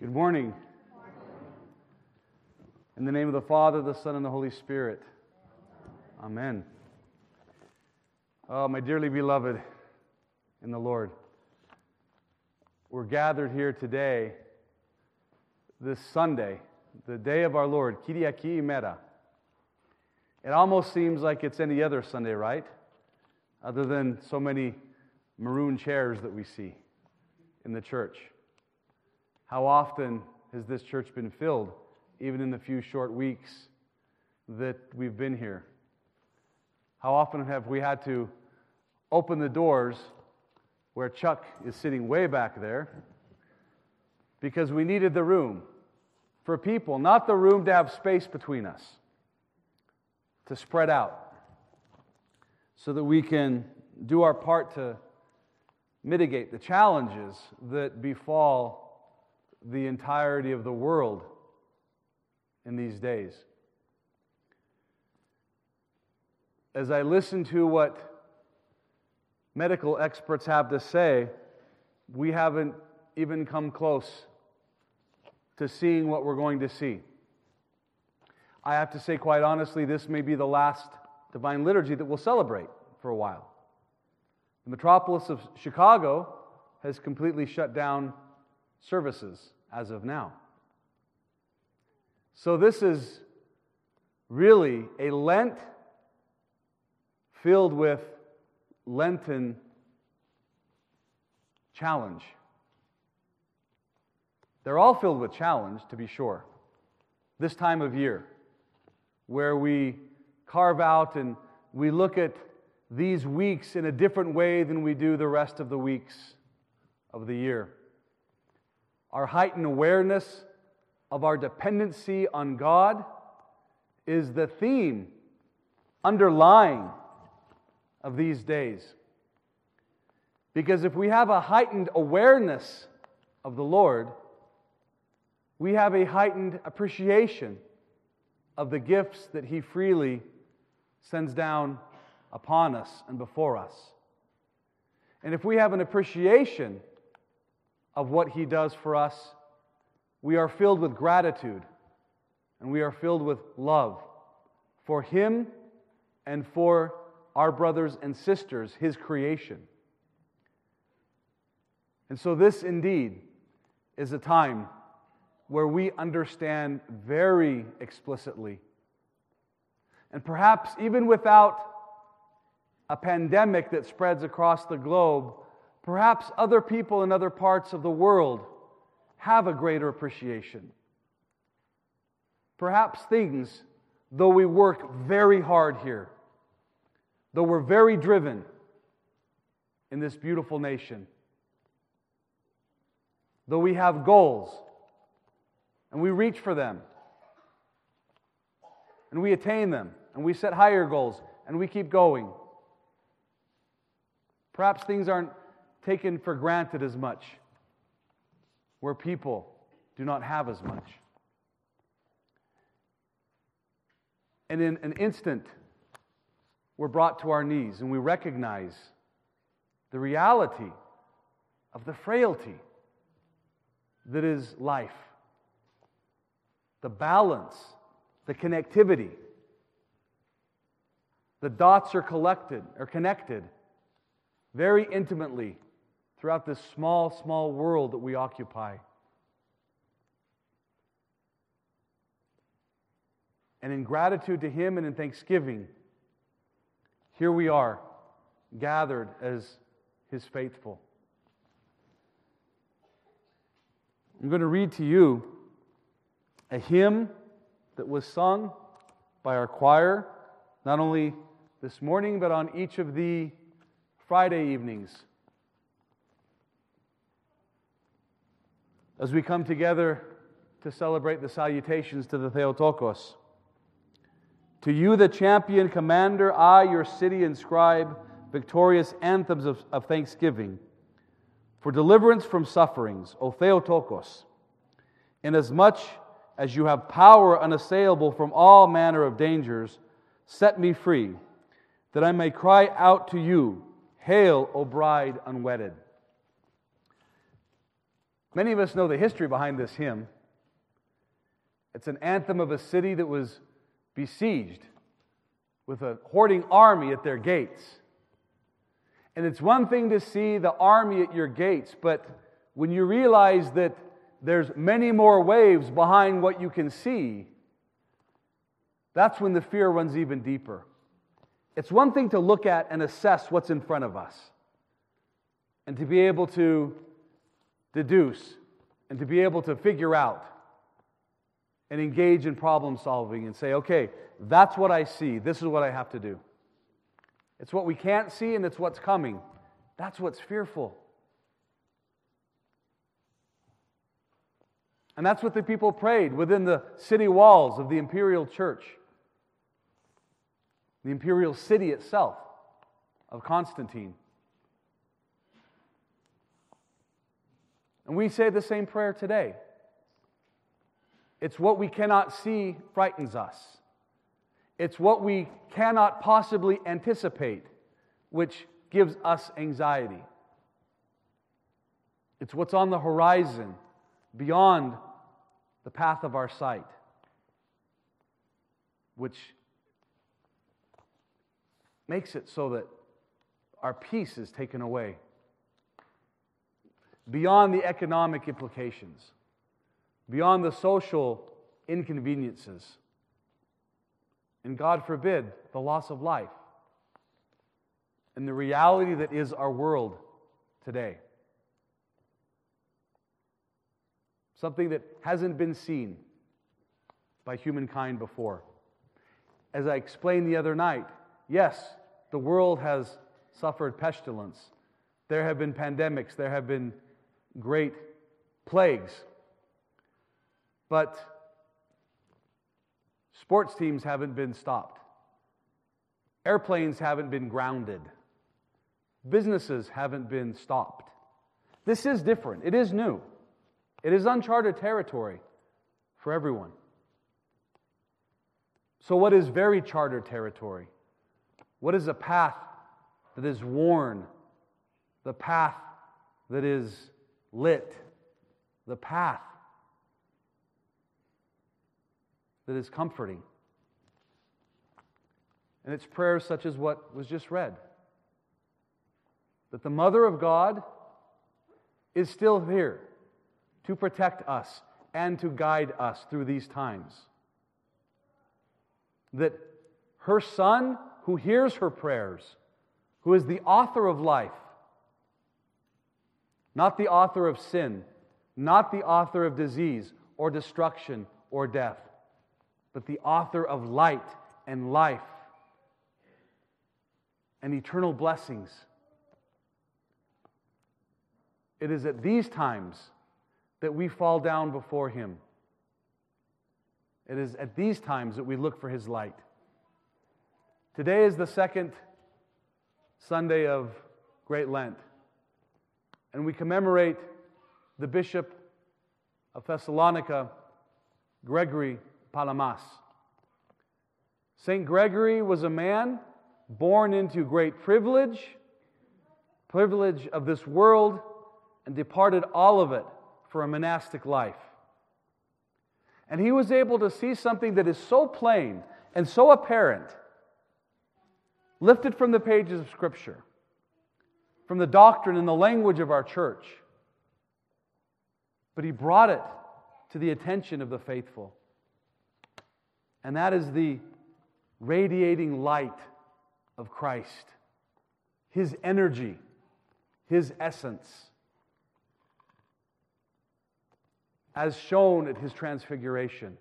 Good morning. In the name of the Father, the Son, and the Holy Spirit. Amen. Oh, my dearly beloved in the Lord, we're gathered here today, this Sunday, the day of our Lord, Kyriaki Imera. It almost seems like it's any other Sunday, right? Other than so many maroon chairs that we see in the church. How often has this church been filled, even in the few short weeks that we've been here? How often have we had to open the doors where Chuck is sitting way back there because we needed the room for people, not the room to have space between us, to spread out so that we can do our part to mitigate the challenges that befall the entirety of the world in these days. As I listen to what medical experts have to say, we haven't even come close to seeing what we're going to see. I have to say, quite honestly, this may be the last Divine Liturgy that we'll celebrate for a while. The metropolis of Chicago has completely shut down services as of now. So this is really a Lent filled with Lenten challenge. They're all filled with challenge, to be sure. This time of year, where we carve out and we look at these weeks in a different way than we do the rest of the weeks of the year. Our heightened awareness of our dependency on God is the theme underlying of these days. Because if we have a heightened awareness of the Lord, we have a heightened appreciation of the gifts that He freely sends down upon us and before us. And if we have an appreciation of what He does for us, we are filled with gratitude and we are filled with love for Him and for our brothers and sisters, His creation. And so this indeed is a time where we understand very explicitly, and perhaps even without a pandemic that spreads across the globe, perhaps other people in other parts of the world have a greater appreciation. Perhaps things, though we work very hard here, though we're very driven in this beautiful nation, though we have goals and we reach for them and we attain them and we set higher goals and we keep going, perhaps things aren't taken for granted as much, where people do not have as much. And in an instant, we're brought to our knees and we recognize the reality of the frailty that is life, the balance, the connectivity. The dots are connected very intimately throughout this small, small world that we occupy. And in gratitude to Him and in thanksgiving, here we are, gathered as His faithful. I'm going to read to you a hymn that was sung by our choir, not only this morning, but on each of the Friday evenings, as we come together to celebrate the salutations to the Theotokos. To you, the champion commander, I, your city, inscribe victorious anthems of thanksgiving for deliverance from sufferings, O Theotokos, inasmuch as you have power unassailable from all manner of dangers, set me free, that I may cry out to you, Hail, O bride unwedded. Many of us know the history behind this hymn. It's an anthem of a city that was besieged with a hoarding army at their gates. And it's one thing to see the army at your gates, but when you realize that there's many more waves behind what you can see, that's when the fear runs even deeper. It's one thing to look at and assess what's in front of us, and to be able to deduce, and to be able to figure out, and engage in problem solving, and say, okay, that's what I see, this is what I have to do. It's what we can't see, and it's what's coming. That's what's fearful. And that's what the people prayed within the city walls of the imperial church, the imperial city itself of Constantine. And we say the same prayer today. It's what we cannot see frightens us. It's what we cannot possibly anticipate, which gives us anxiety. It's what's on the horizon, beyond the path of our sight, which makes it so that our peace is taken away. Beyond the economic implications, beyond the social inconveniences, and God forbid, the loss of life, and the reality that is our world today. Something that hasn't been seen by humankind before. As I explained the other night, yes, the world has suffered pestilence. There have been pandemics, there have been great plagues. But sports teams haven't been stopped. Airplanes haven't been grounded. Businesses haven't been stopped. This is different. It is new. It is uncharted territory for everyone. So what is very charted territory? What is a path that is worn? The path that is lit? The path that is comforting? And it's prayers such as what was just read. That the Mother of God is still here to protect us and to guide us through these times. That her Son, who hears her prayers, who is the author of life, not the author of sin, not the author of disease or destruction or death, but the author of light and life and eternal blessings. It is at these times that we fall down before Him. It is at these times that we look for His light. Today is the second Sunday of Great Lent, and we commemorate the Bishop of Thessalonica, Gregory Palamas. St. Gregory was a man born into great privilege of this world, and departed all of it for a monastic life. And he was able to see something that is so plain and so apparent, lifted from the pages of Scripture, from the doctrine and the language of our church. But he brought it to the attention of the faithful. And that is the radiating light of Christ, His energy, His essence, as shown at His transfiguration.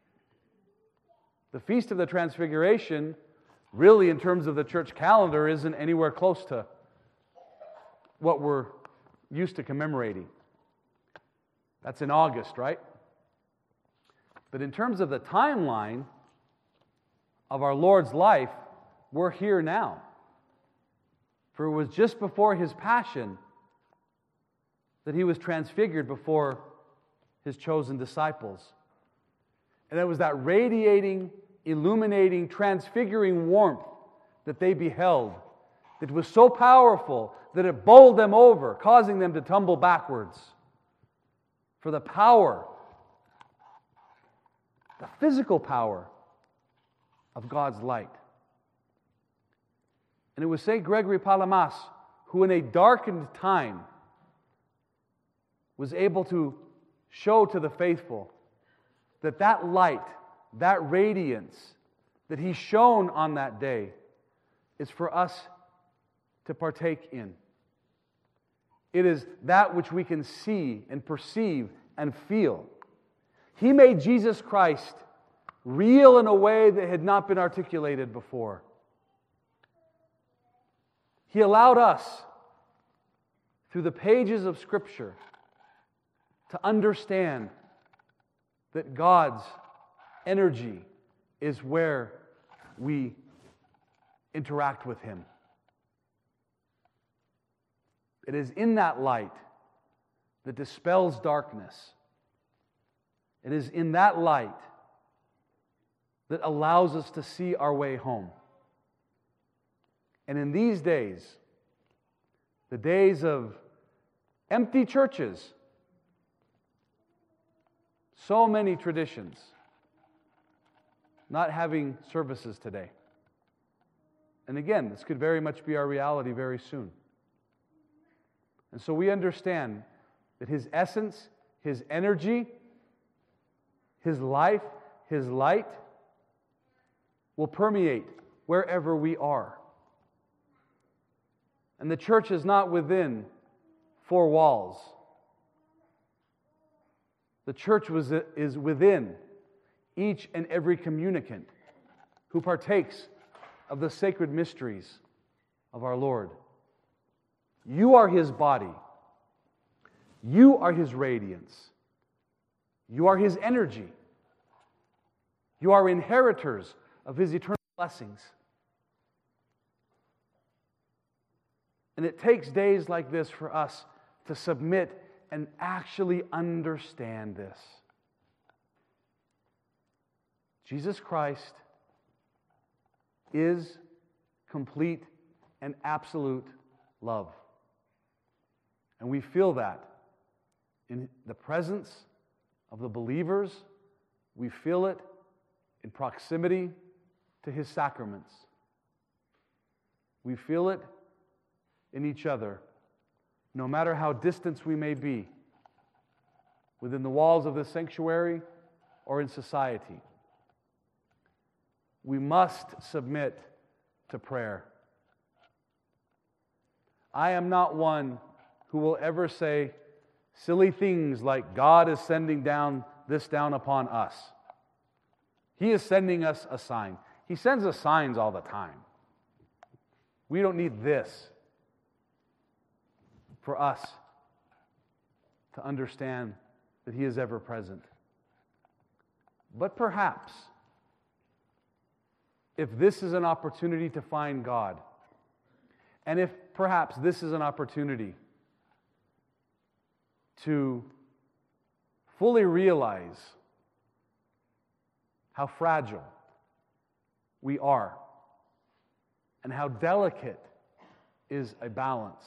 The Feast of the Transfiguration, really in terms of the church calendar, isn't anywhere close to what we're used to commemorating. That's in August, right? But in terms of the timeline of our Lord's life, we're here now. For it was just before His passion that He was transfigured before His chosen disciples. And it was that radiating, illuminating, transfiguring warmth that they beheld that was so powerful that it bowled them over, causing them to tumble backwards. for the power, the physical power of God's light. And it was St. Gregory Palamas who, in a darkened time, was able to show to the faithful that that light, that radiance that he shone on that day is for us to partake in. It is that which we can see and perceive and feel. He made Jesus Christ real in a way that had not been articulated before. He allowed us, through the pages of Scripture, to understand that God's energy is where we interact with Him. It is in that light that dispels darkness. It is in that light that allows us to see our way home. And in these days, the days of empty churches, so many traditions not having services today. And again, this could very much be our reality very soon. And so we understand that His essence, His energy, His life, His light will permeate wherever we are. And the church is not within four walls. The church is within each and every communicant who partakes of the sacred mysteries of our Lord. You are His body. You are His radiance. You are His energy. You are inheritors of His eternal blessings. And it takes days like this for us to submit and actually understand this. Jesus Christ is complete and absolute love. And we feel that in the presence of the believers. We feel it in proximity to His sacraments. We feel it in each other, no matter how distant we may be, within the walls of this sanctuary or in society. We must submit to prayer. I am not one who will ever say silly things like God is sending down upon us. He is sending us a sign. He sends us signs all the time. We don't need this for us to understand that He is ever present. But perhaps, if this is an opportunity to find God, and if perhaps this is an opportunity to fully realize how fragile we are and how delicate is a balance,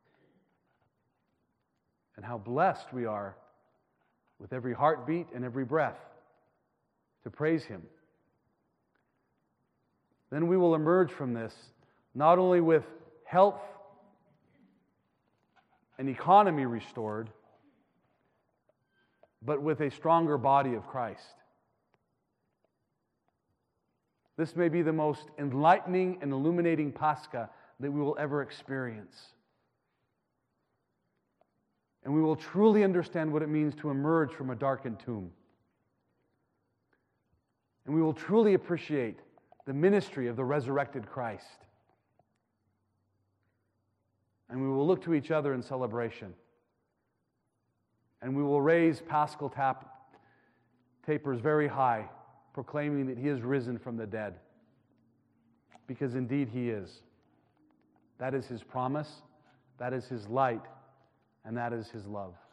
and how blessed we are with every heartbeat and every breath to praise Him, then we will emerge from this not only with health and economy restored, but with a stronger body of Christ. This may be the most enlightening and illuminating Pascha that we will ever experience. And we will truly understand what it means to emerge from a darkened tomb. And we will truly appreciate the ministry of the resurrected Christ. And we will look to each other in celebration. And we will raise paschal tapers very high, proclaiming that He is risen from the dead. Because indeed He is. That is His promise, that is His light, and that is His love.